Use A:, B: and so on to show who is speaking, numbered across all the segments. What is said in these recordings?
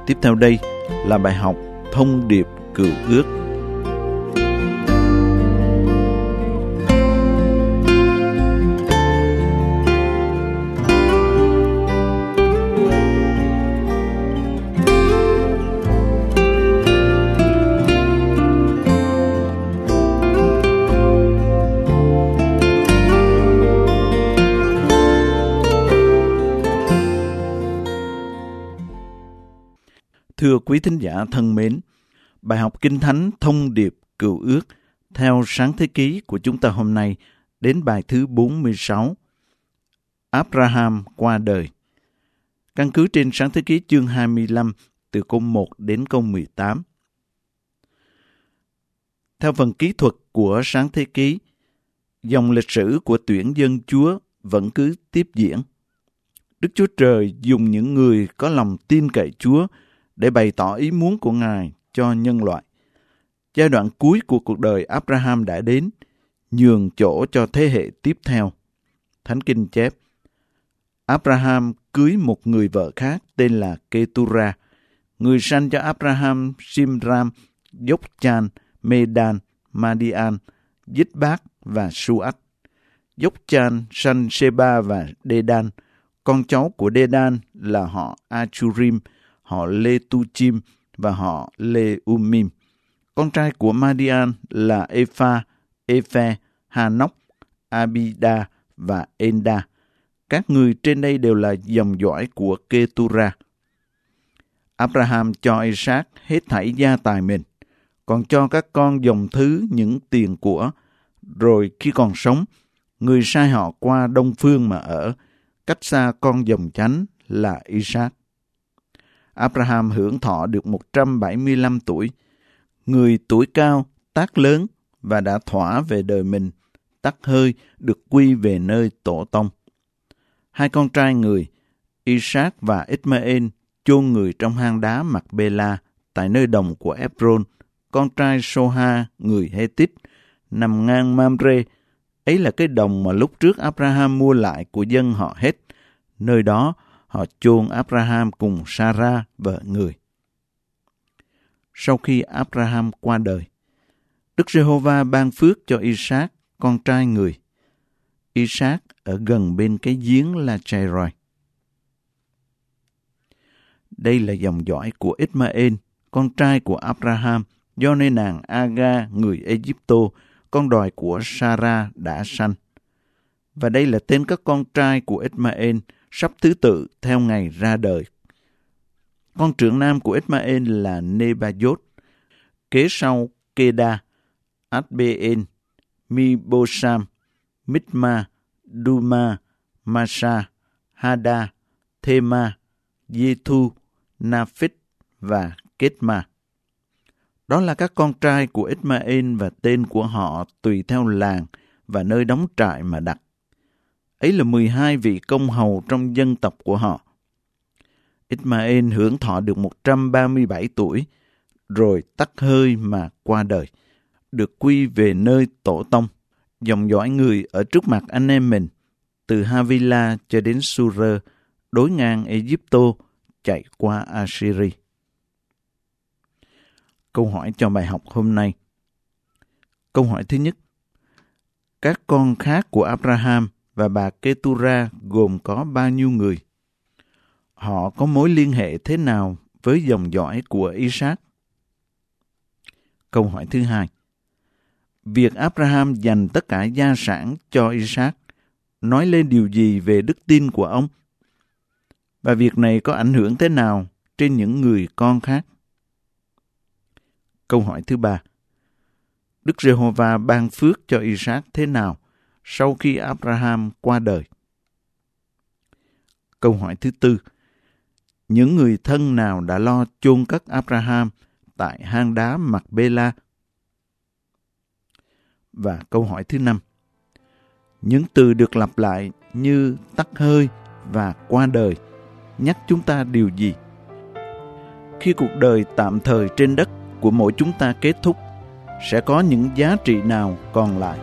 A: tiếp theo đây là bài học Thông điệp Cựu Ước. Thưa quý thính giả thân mến, bài học Kinh Thánh Thông điệp Cựu Ước theo Sáng Thế Ký của chúng ta hôm nay đến bài thứ 46. Abraham qua đời. Căn cứ trên Sáng Thế Ký chương 25 từ câu 1 đến câu 18. Theo phần kỹ thuật của Sáng Thế Ký, dòng lịch sử của tuyển dân Chúa vẫn cứ tiếp diễn. Đức Chúa Trời dùng những người có lòng tin cậy Chúa để bày tỏ ý muốn của Ngài cho nhân loại. Giai đoạn cuối của cuộc đời Abraham đã đến, nhường chỗ cho thế hệ tiếp theo. Thánh Kinh chép, Abraham cưới một người vợ khác tên là Ketura. Người sanh cho Abraham Simram, Jokshan, Medan, Madian, Dít-bác và Su-ách. Jokshan sanh Seba và Dedan. Con cháu của Dedan là họ Achurim, họ Letuchim và họ Leumim. Con trai của Madian là Epha, Ephe, Hanok, Abida và Enda. Các người trên đây đều là dòng dõi của Ketura. Abraham cho Isaac hết thảy gia tài mình, còn cho các con dòng thứ những tiền của. Rồi khi còn sống, người sai họ qua đông phương mà ở, cách xa con dòng chánh là Isaac. Abraham hưởng thọ được 175 tuổi. Người tuổi cao, tác lớn và đã thỏa về đời mình, tắt hơi được quy về nơi tổ tông. Hai con trai người, Isaac và Ismael, chôn người trong hang đá Mạc-bê-la tại nơi đồng của Epron, con trai Soha, người Hethit, nằm ngang Mamre. Ấy là cái đồng mà lúc trước Abraham mua lại của dân họ Heth. Nơi đó, họ chôn Abraham cùng Sarah, vợ người. Sau khi Abraham qua đời, Đức Giê-hô-va ban phước cho Isaac, con trai người. Isaac ở gần bên cái giếng La-chai-roi. Đây là dòng dõi của Ismael, con trai của Abraham, do nơi nàng Aga, người Ê-dípto, con đòi của Sarah đã sanh. Và đây là tên các con trai của Ismael, sắp thứ tự theo ngày ra đời. Con trưởng nam của Ismael là Nebajot, kế sau Keda, Adbeen, Mibosam, Mitma, Duma, Masa, Hada, Thema, Yethu, Naphit và Ketma. Đó là các con trai của Ismael và tên của họ tùy theo làng và nơi đóng trại mà đặt. Ấy là 12 vị công hầu trong dân tộc của họ. Ismael hưởng thọ được 137 tuổi, rồi tắt hơi mà qua đời, được quy về nơi tổ tông, dòng dõi người ở trước mặt anh em mình, từ Havila cho đến Sur, đối ngang Ê-dípto, chạy qua Assyri. Câu hỏi cho bài học hôm nay. Câu hỏi thứ nhất. Các con khác của Abraham và bà Ketura gồm có bao nhiêu người? Họ có mối liên hệ thế nào với dòng dõi của Isaac? Câu hỏi thứ hai. Việc Abraham dành tất cả gia sản cho Isaac nói lên điều gì về đức tin của ông? Và việc này có ảnh hưởng thế nào trên những người con khác? Câu hỏi thứ ba. Đức Giê-hô-va ban phước cho Isaac thế nào sau khi Abraham qua đời? Câu hỏi thứ tư. Những người thân nào đã lo chôn cất Abraham tại hang đá Mạc-bê-la? Và câu hỏi thứ năm. Những từ được lặp lại như tắt hơi và qua đời nhắc chúng ta điều gì? Khi cuộc đời tạm thời trên đất của mỗi chúng ta kết thúc, sẽ có những giá trị nào còn lại?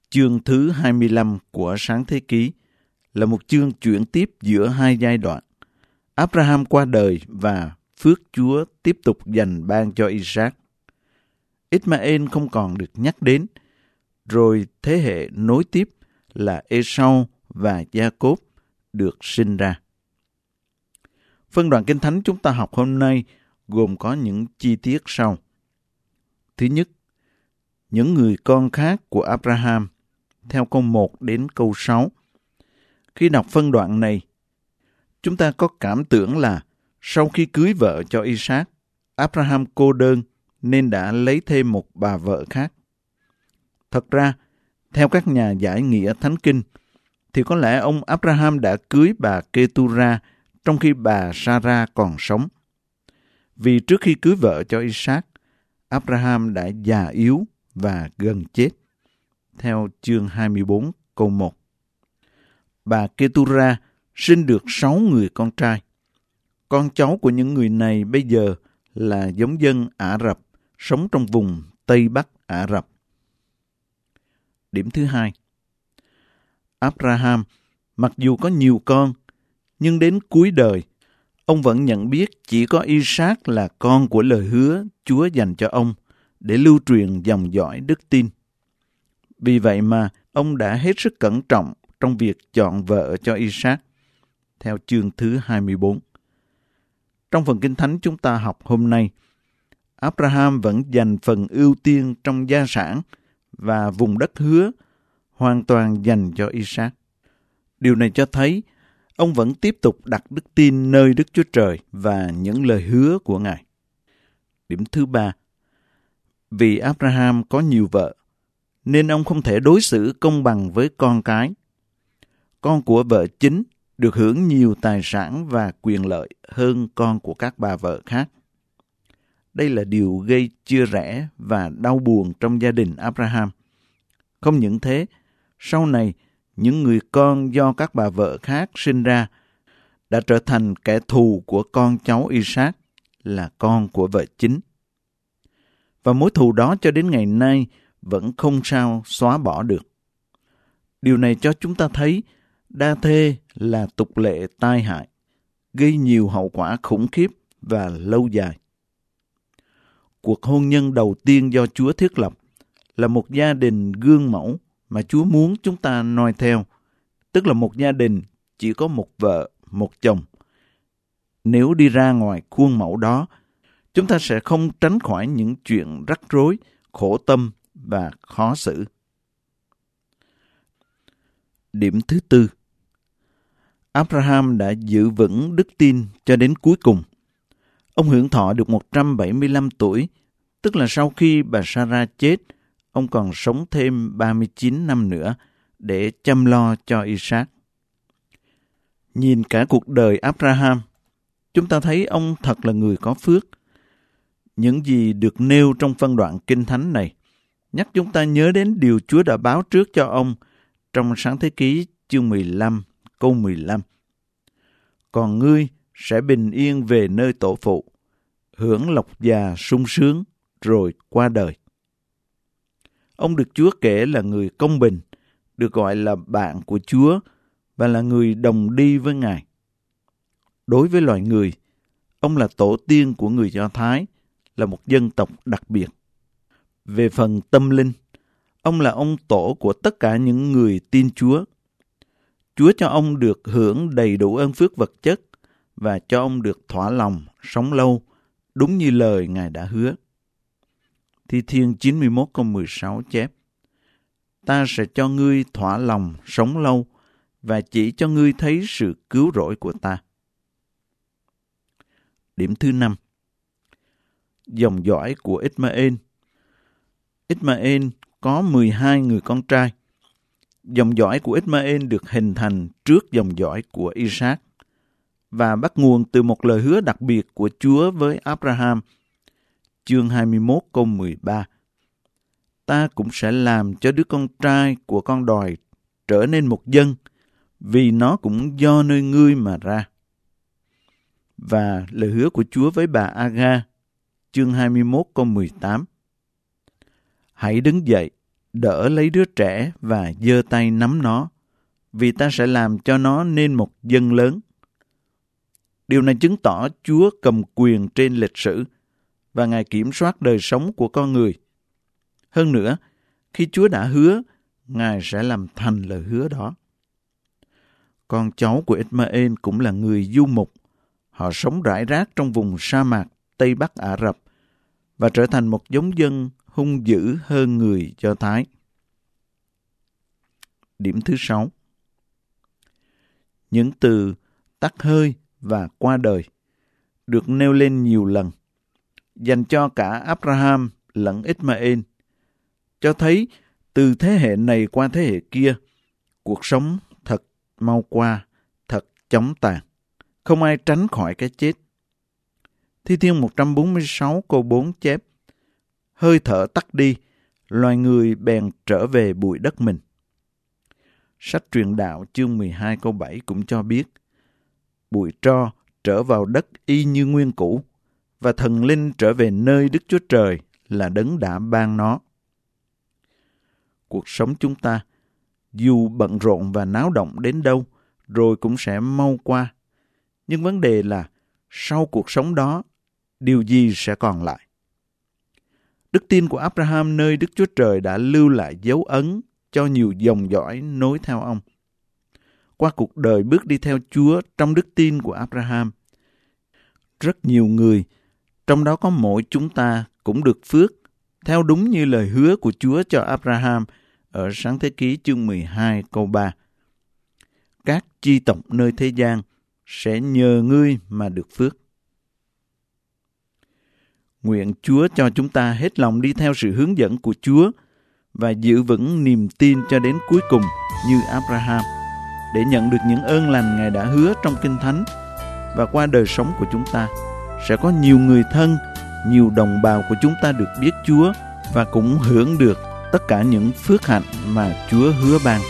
A: Chương thứ 25 của Sáng Thế Ký là một chương chuyển tiếp giữa hai giai đoạn. Abraham qua đời và phước Chúa tiếp tục dành ban cho Isaac. Ismael không còn được nhắc đến, rồi thế hệ nối tiếp là Esau và Gia-cốp được sinh ra. Phân đoạn Kinh Thánh chúng ta học hôm nay gồm có những chi tiết sau. Thứ nhất, những người con khác của Abraham, theo câu 1 đến câu 6. Khi đọc phân đoạn này, chúng ta có cảm tưởng là sau khi cưới vợ cho Isaac, Abraham cô đơn nên đã lấy thêm một bà vợ khác. Thật ra, theo các nhà giải nghĩa Thánh Kinh, thì có lẽ ông Abraham đã cưới bà Ketura trong khi bà Sarah còn sống. Vì trước khi cưới vợ cho Isaac, Abraham đã già yếu và gần chết. Theo chương 24 câu 1. Bà Ketura sinh được 6 người con trai. Con cháu của những người này bây giờ là giống dân Ả Rập, sống trong vùng Tây Bắc Ả Rập. Điểm thứ hai. Abraham, mặc dù có nhiều con, nhưng đến cuối đời, ông vẫn nhận biết chỉ có Isaac là con của lời hứa Chúa dành cho ông để lưu truyền dòng dõi đức tin. Vì vậy mà ông đã hết sức cẩn trọng trong việc chọn vợ cho Isaac, theo chương thứ 24. Trong phần Kinh Thánh chúng ta học hôm nay, Abraham vẫn dành phần ưu tiên trong gia sản và vùng đất hứa hoàn toàn dành cho Isaac. Điều này cho thấy ông vẫn tiếp tục đặt đức tin nơi Đức Chúa Trời và những lời hứa của Ngài. Điểm thứ ba. Vì Abraham có nhiều vợ, nên ông không thể đối xử công bằng với con cái. Con của vợ chính được hưởng nhiều tài sản và quyền lợi hơn con của các bà vợ khác. Đây là điều gây chia rẽ và đau buồn trong gia đình Abraham. Không những thế, sau này, những người con do các bà vợ khác sinh ra đã trở thành kẻ thù của con cháu Isaac, là con của vợ chính. Và mối thù đó cho đến ngày nay vẫn không sao xóa bỏ được. Điều này cho chúng ta thấy đa thê là tục lệ tai hại, gây nhiều hậu quả khủng khiếp và lâu dài. Cuộc hôn nhân đầu tiên do Chúa thiết lập là một gia đình gương mẫu mà Chúa muốn chúng ta noi theo, tức là một gia đình chỉ có một vợ, một chồng. Nếu đi ra ngoài khuôn mẫu đó, chúng ta sẽ không tránh khỏi những chuyện rắc rối, khổ tâm và khó xử. Điểm thứ tư. Abraham đã giữ vững đức tin cho đến cuối cùng. Ông hưởng thọ được 175 tuổi, tức là sau khi bà Sarah chết, ông còn sống thêm 39 năm nữa để chăm lo cho Isaac. Nhìn cả cuộc đời Abraham, chúng ta thấy ông thật là người có phước. Những gì được nêu trong phân đoạn Kinh Thánh này nhắc chúng ta nhớ đến điều Chúa đã báo trước cho ông trong Sáng Thế Ký chương 15, câu 15. Còn ngươi sẽ bình yên về nơi tổ phụ, hưởng lộc già sung sướng rồi qua đời. Ông được Chúa kể là người công bình, được gọi là bạn của Chúa và là người đồng đi với Ngài. Đối với loài người, ông là tổ tiên của người Do Thái, là một dân tộc đặc biệt. Về phần tâm linh, ông là ông tổ của tất cả những người tin Chúa. Chúa cho ông được hưởng đầy đủ ơn phước vật chất và cho ông được thỏa lòng, sống lâu, đúng như lời Ngài đã hứa. Thi Thiên 91 câu 16 chép: Ta sẽ cho ngươi thỏa lòng, sống lâu và chỉ cho ngươi thấy sự cứu rỗi của ta. Điểm thứ 5. Dòng dõi của Ismael. Ismael có 12 người con trai. Dòng dõi của Ismael được hình thành trước dòng dõi của Isaac và bắt nguồn từ một lời hứa đặc biệt của Chúa với Abraham. Chương 21 câu 13. Ta cũng sẽ làm cho đứa con trai của con đòi trở nên một dân, vì nó cũng do nơi ngươi mà ra. Và lời hứa của Chúa với bà Aga, chương 21 câu 18. Hãy đứng dậy, đỡ lấy đứa trẻ và giơ tay nắm nó, vì ta sẽ làm cho nó nên một dân lớn. Điều này chứng tỏ Chúa cầm quyền trên lịch sử và Ngài kiểm soát đời sống của con người. Hơn nữa, khi Chúa đã hứa, Ngài sẽ làm thành lời hứa đó. Con cháu của Ishmael cũng là người du mục. Họ sống rải rác trong vùng sa mạc Tây Bắc Ả Rập và trở thành một giống dân hung dữ hơn người Do Thái. Điểm thứ 6. Những từ tắt hơi và qua đời được nêu lên nhiều lần, dành cho cả Abraham lẫn Ishmael, cho thấy từ thế hệ này qua thế hệ kia, cuộc sống thật mau qua, thật chóng tàn. Không ai tránh khỏi cái chết. Thi Thiên 146 câu 4 chép: hơi thở tắt đi, loài người bèn trở về bụi đất mình. Sách Truyền Đạo chương 12 câu 7 cũng cho biết: bụi tro trở vào đất y như nguyên cũ, và thần linh trở về nơi Đức Chúa Trời là đấng đã ban nó. Cuộc sống chúng ta, dù bận rộn và náo động đến đâu, rồi cũng sẽ mau qua. Nhưng vấn đề là, sau cuộc sống đó, điều gì sẽ còn lại? Đức tin của Abraham nơi Đức Chúa Trời đã lưu lại dấu ấn cho nhiều dòng dõi nối theo ông. Qua cuộc đời bước đi theo Chúa trong đức tin của Abraham, rất nhiều người, trong đó có mỗi chúng ta, cũng được phước theo đúng như lời hứa của Chúa cho Abraham ở Sáng Thế Ký chương 12 câu 3. Các chi tộc nơi thế gian sẽ nhờ ngươi mà được phước. Nguyện Chúa cho chúng ta hết lòng đi theo sự hướng dẫn của Chúa và giữ vững niềm tin cho đến cuối cùng như Abraham, để nhận được những ơn lành Ngài đã hứa trong Kinh Thánh. Và qua đời sống của chúng ta, sẽ có nhiều người thân, nhiều đồng bào của chúng ta được biết Chúa và cũng hưởng được tất cả những phước hạnh mà Chúa hứa ban.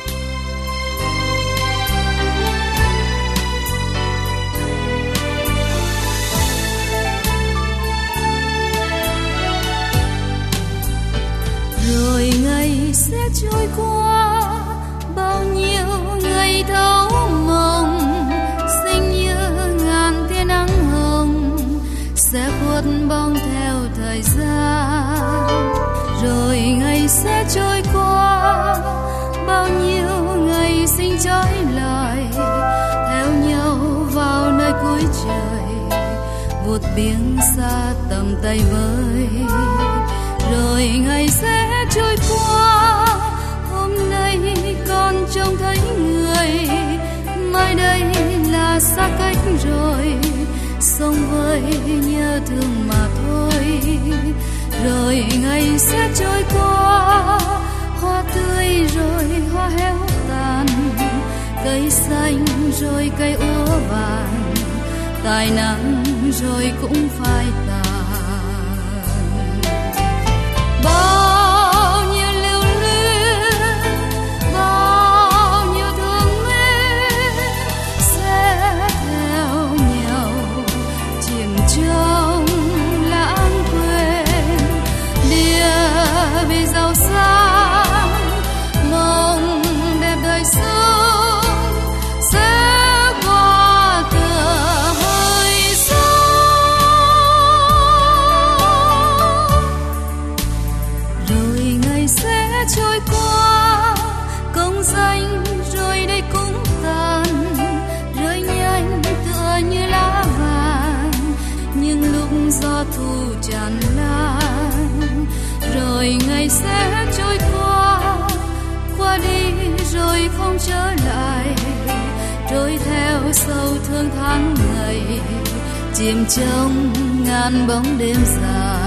B: Rồi ngày sẽ trôi qua, bao nhiêu ngày thấu mộng, xinh như ngàn tia nắng hồng, sẽ khuất bóng theo thời gian. Rồi ngày sẽ trôi qua, bao nhiêu ngày sinh trái lại, theo nhau vào nơi cuối trời, vụt biển xa tầm tay với. Rồi ngày sẽ trôi qua, hôm nay con trông thấy người, mai đây là xa cách rồi, sống với nhớ thương mà thôi. Rồi ngày sẽ trôi qua, hoa tươi rồi hoa héo tàn, cây xanh rồi cây úa vàng, tài nắng rồi cũng phai tàn. Bao nhiêu lưu luyến, bao nhiêu thương mến sẽ theo nhau chìm trong lãng quên. Địa bị giàu sang, mộng đẹp đời sống sẽ qua tựa hơi gió. Rồi ngày sẽ trôi qua, công danh rồi đây cũng tàn, rơi nhanh tựa như lá vàng, nhưng lúc gió thu tràn lan. Rồi ngày sẽ trôi qua, qua đi rồi không trở lại, trôi theo sâu thương tháng ngày, chìm trong ngàn bóng đêm dài.